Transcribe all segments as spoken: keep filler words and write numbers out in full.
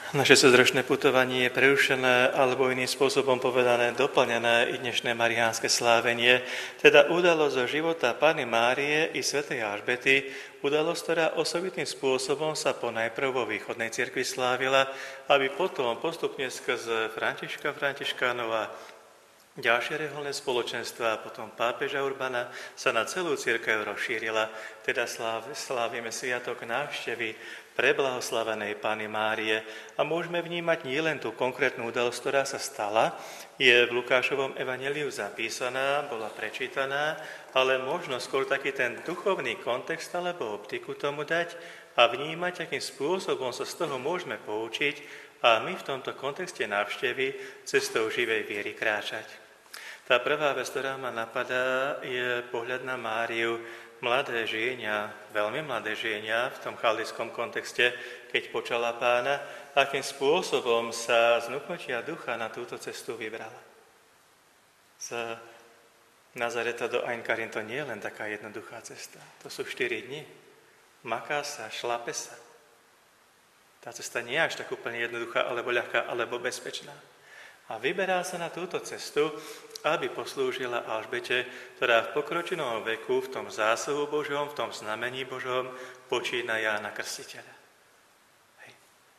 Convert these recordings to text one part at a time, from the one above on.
Naše cezročné putovanie je prerušené alebo iným spôsobom povedané doplnené i dnešné mariánske slávenie, teda udalosť zo života Panny Márie i svätej Alžbety, udalosť, ktorá osobitným spôsobom sa ponajprv vo východnej cirkvi slávila, aby potom postupne skrze Františka Františkánova, ďalšie reholné spoločenstva a potom pápeža Urbana sa na celú cirkev rozšírila. Teda sláv, slávime sviatok návštevy preblahoslavenej Panny Márie a môžeme vnímať nielen tú konkrétnu udalosť, ktorá sa stala, je v Lukášovom evanjeliu zapísaná, bola prečítaná, ale možno skôr taký ten duchovný kontext alebo optiku tomu dať a vnímať, akým spôsobom sa z toho môžeme poučiť a my v tomto kontexte návštevy cestou živej viery kráčať. Tá prvá vec, ktorá ma napadá, je pohľad na Máriu. Mladé ženia, veľmi mladé ženia v tom chaldejskom kontexte, keď počala Pána, akým spôsobom sa z nuknutia ducha na túto cestu vybrala. Z Nazareta do Ain Karim to nie je len taká jednoduchá cesta. To sú štyri dni. Maká sa, šlape sa. Tá cesta nie je až tak úplne jednoduchá, alebo ľahká, alebo bezpečná. A vyberá sa na túto cestu, aby poslúžila Alžbete, ktorá v pokročenom veku, v tom zásahu Božom, v tom znamení Božom, počína Jána Krstiteľa. Hej.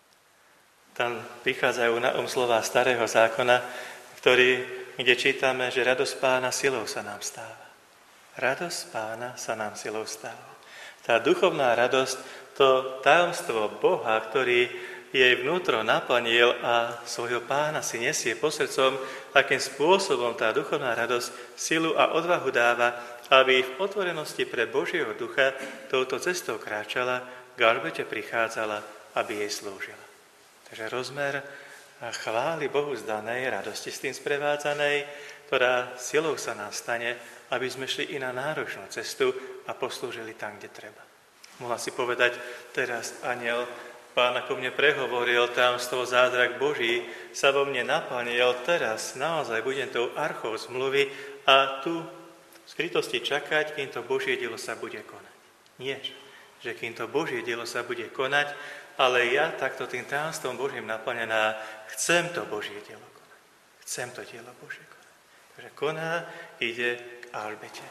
Tam prichádzajú na um slová starého zákona, ktorý, kde čítame, že radosť Pána silou sa nám stáva. Radosť Pána sa nám silou stáva. Tá duchovná radosť, to tajomstvo Boha, ktorý jej vnútro naplnil a svojho Pána si nesie po srdcom, akým spôsobom tá duchovná radosť silu a odvahu dáva, aby v otvorenosti pre Božieho ducha touto cestou kráčala, k Alžbete prichádzala, aby jej slúžila. Takže rozmer chvály Bohu zdanej, radosti s tým sprevádzanej, ktorá silou sa nám stane, aby sme šli i na náročnú cestu a poslúžili tam, kde treba. Mohla si povedať, teraz anjel Pán ako mne prehovoril, tajomstvo zázrak Boží sa vo mne naplnil, teraz naozaj budem tou archou zmluvy a tu v skrytosti čakať, kým to Božie dielo sa bude konať. Nie, že kým to Božie dielo sa bude konať, ale ja takto tým tajomstvom Božím naplnená chcem to Božie dielo konať. Chcem to dielo Božie konať. Takže koná, ide k Alžbete.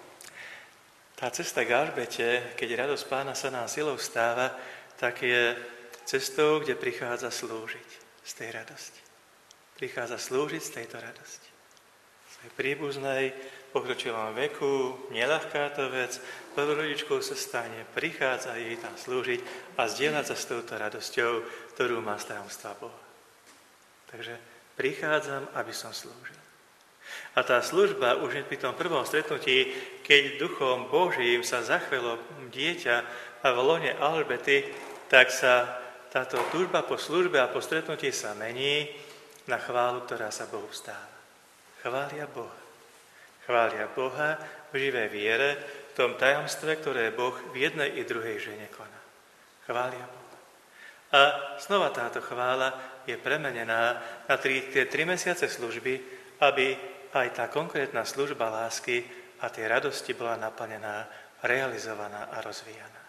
Tá cesta k Alžbete, keď radosť Pána sa nám silou stáva, tak je cestou, kde prichádza slúžiť z tej radosti. Prichádza slúžiť z tejto radosti. Svojej príbuznej, pokročilom veku, neľahká to vec, prvorodičkou sa stane, prichádza jej tam slúžiť a zdieľať sa s touto radosťou, ktorú má z tajomstva Boha. Takže prichádzam, aby som slúžil. A tá služba už pri tom prvom stretnutí, keď duchom Božím sa zachvelo dieťa a v lone Alžbety, tak sa táto túžba po službe a po stretnutí sa mení na chválu, ktorá sa Bohu stáva. Chvália Boha. Chvália Boha v živej viere, v tom tajomstve, ktoré Boh v jednej i druhej žene koná. Chvália Boha. A znova táto chvála je premenená na tri, tie tri mesiace služby, aby aj tá konkrétna služba lásky a tej radosti bola naplnená, realizovaná a rozvíjaná.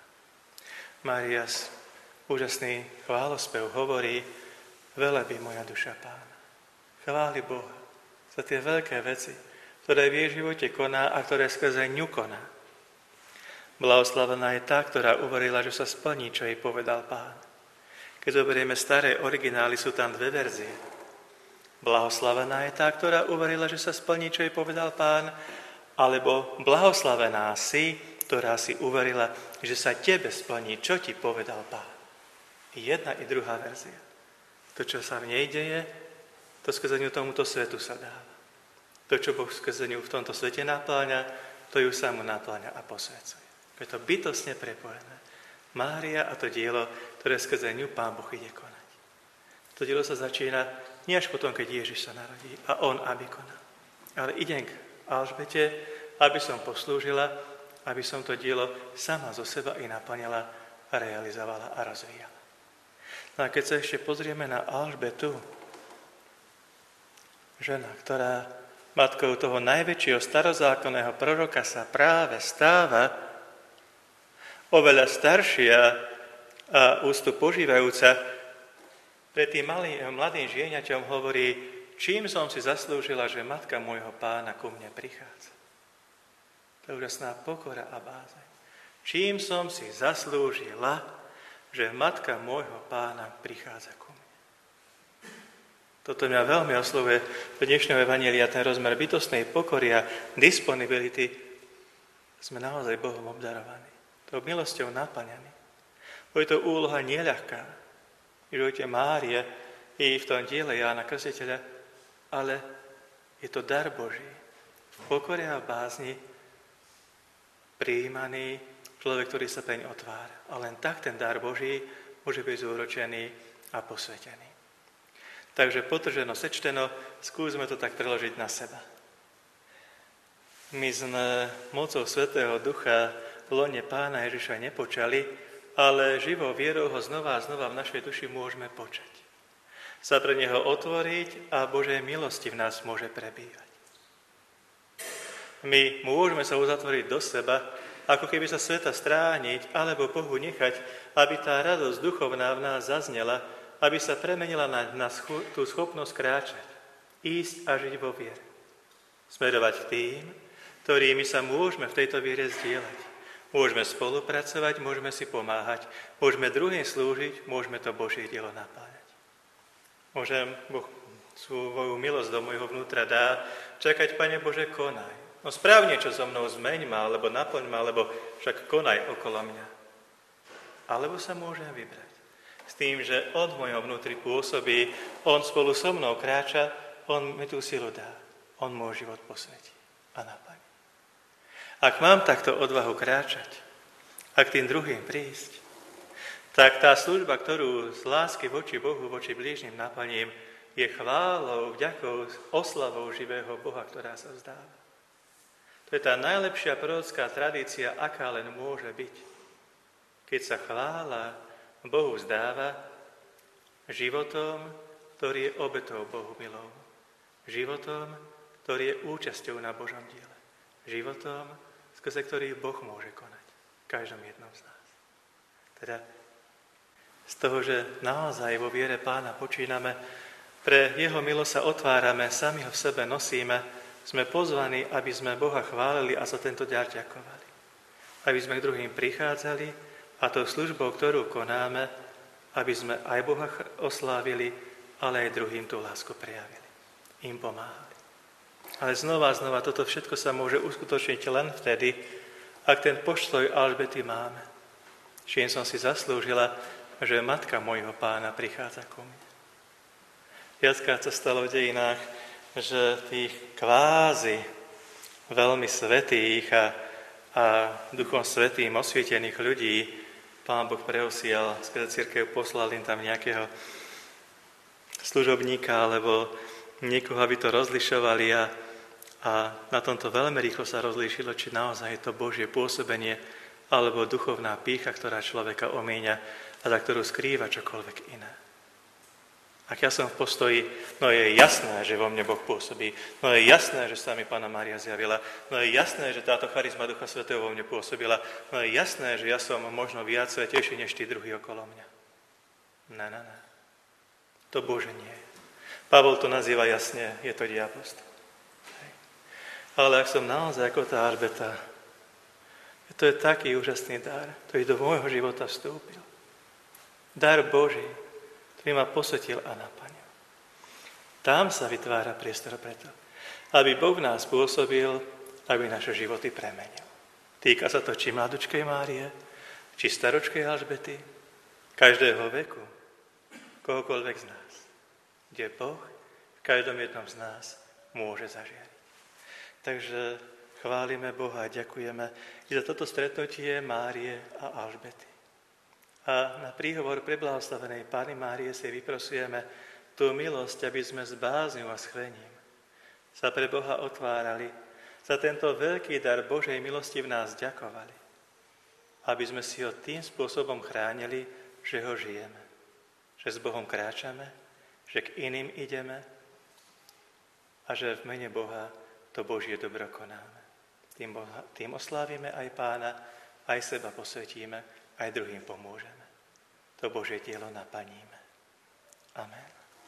Márias úžasný chválospev hovorí: velebí moja duša Pána. Chváli Boha za tie veľké veci, ktoré v jej živote koná a ktoré skrze ňu koná. Blahoslavená je tá, ktorá uverila, že sa splní, čo jej povedal Pán. Keď zoberieme staré originály, sú tam dve verzie. Blahoslavená je tá, ktorá uverila, že sa splní, čo jej povedal Pán, alebo blahoslavená si, ktorá si uverila, že sa tebe splní, čo ti povedal Pán. I jedna, i druhá verzia. To, čo sa v nej deje, to skrze ňu tomuto svetu sa dáva. To, čo Boh skrze ňu v tomto svete napláňa, to ju samu napláňa a posvecuje. Je to bytostne prepojené. Mária a to dielo, ktoré skrze ňu Pán Boh ide konať. To dielo sa začína nie až potom, keď Ježiš sa narodí a on, aby konal. Ale idem k Alžbete, aby som poslúžila, aby som to dielo sama zo seba i naplnila, realizovala a rozvíjala. No a keď sa ešte pozrieme na Alžbetu, žena, ktorá matkou toho najväčšieho starozákonného proroka sa práve stáva, oveľa staršia a ústup požívajúca, Pred tým malým, mladým žieňaťom hovorí, čím som si zaslúžila, že matka môjho pána ku mne prichádza. To je úžasná pokora a bázeň. Čím som si zaslúžila, že matka môjho pána prichádza ku mne. Toto mňa veľmi oslovuje do dnešného evanjelia, ten rozmer bytostnej pokory a disponibility. Sme naozaj Bohom obdarovaní. Tou milosťou naplňaní. Bo je to úloha neľahká. V živote Márie i v tom diele Jána Krstiteľa, ale je to dar Boží. V pokore a v bázni prijímaný človek, ktorý sa preň otvára. A len tak ten dar Boží môže byť zúročený a posvetený. Takže potrženo, sečteno, skúsme to tak preložiť na seba. My sme mocou Svätého Ducha v lone Pána Ježiša nepočali, ale živou vierou ho znova a znova v našej duši môžeme počať. Sa pre neho otvoriť a Božej milosti v nás môže prebývať. My môžeme sa uzatvoriť do seba, ako keby sa sveta strániť, alebo Bohu nechať, aby tá radosť duchovná v nás zaznela, aby sa premenila na, na schu, tú schopnosť kráčať, ísť a žiť vo viere. Smerovať k tým, ktorými sa môžeme v tejto viere zdieľať. Môžeme spolupracovať, môžeme si pomáhať, môžeme druhým slúžiť, môžeme to Božie dielo napájať. Môžem Boh svoju milosť do môjho vnútra dá, čakať, Pane Bože, konaj. No správne, čo so mnou zmeň ma, alebo naplň ma, alebo však konaj okolo mňa. Alebo sa môžem vybrať. S tým, že on v mojom vnútri pôsobí, on spolu so mnou kráča, on mi tú silu dá. On môj život posvetí a naplní. Ak mám takto odvahu kráčať a k tým druhým prísť, tak tá služba, ktorú z lásky voči Bohu, voči blížnym naplním, je chválou, vďakou, oslavou živého Boha, ktorá sa vzdáva. To je tá najlepšia prorocká tradícia, aká len môže byť. Keď sa chvála Bohu vzdáva životom, ktorý je obetou Bohu milou. Životom, ktorý je účasťou na Božom diele. Životom, skrze ktorý Boh môže konať. V každom jednom z nás. Teda z toho, že naozaj vo viere Pána počíname, pre jeho milosť sa otvárame, sami ho v sebe nosíme, sme pozvaní, aby sme Boha chválili a za tento dar ďakovali. Aby sme k druhým prichádzali a tou službou, ktorú konáme, aby sme aj Boha oslávili, ale aj druhým tú lásku prejavili. Im pomáhali. Ale znova a znova toto všetko sa môže uskutočniť len vtedy, ak ten poštoj Alžbety máme. Čím som si zaslúžila, že matka môjho pána prichádza ku mne. Viackrát sa stalo v dejinách, že tých kvázi veľmi svätých a, a duchom svätým osvietených ľudí Pán Boh preosial, skrze cirkev poslal im tam nejakého služobníka alebo niekoho, aby to rozlišovali a, a na tomto veľmi rýchlo sa rozlíšilo, či naozaj je to Božie pôsobenie alebo duchovná pýcha, ktorá človeka omíňa a za ktorú skrýva čokoľvek iné. Ak ja som v postoji, no je jasné, že vo mne Boh pôsobí, no je jasné, že sa mi Panna Mária zjavila, no je jasné, že táto charizma Ducha Svätého vo mne pôsobila, no je jasné, že ja som možno viac svätejší než tí druhí okolo mňa. Ne, ne, ne. To Bože nie je. Pavol to nazýva jasne, je to diabolstvo. Ale ak som naozaj ako tá Alžbeta, to je taký úžasný dar, ktorý do môjho života vstúpil. Dar Boží, ktorý ma posvetil a naplnil. Tam sa vytvára priestor preto, aby Boh v nás pôsobil, aby naše životy premenil. Týka sa to či mladučkej Márie, či staročkej Alžbety, každého veku, kohokoľvek z nás, kde Boh v každom jednom z nás môže zažiariť. Takže chválime Boha a ďakujeme i za toto stretnutie Márie a Alžbety. A na príhovor preblahoslavenej Panny Márie si vyprosujeme tú milosť, aby sme s bázňou a schvením sa pre Boha otvárali, za tento veľký dar Božej milosti v nás ďakovali, aby sme si ho tým spôsobom chránili, že ho žijeme, že s Bohom kráčame, že k iným ideme a že v mene Boha to Božie dobro konáme. Tým, Boha, tým oslávime aj Pána, aj seba posvetíme, aj druhým pomôžeme. To Božie dielo naplníme.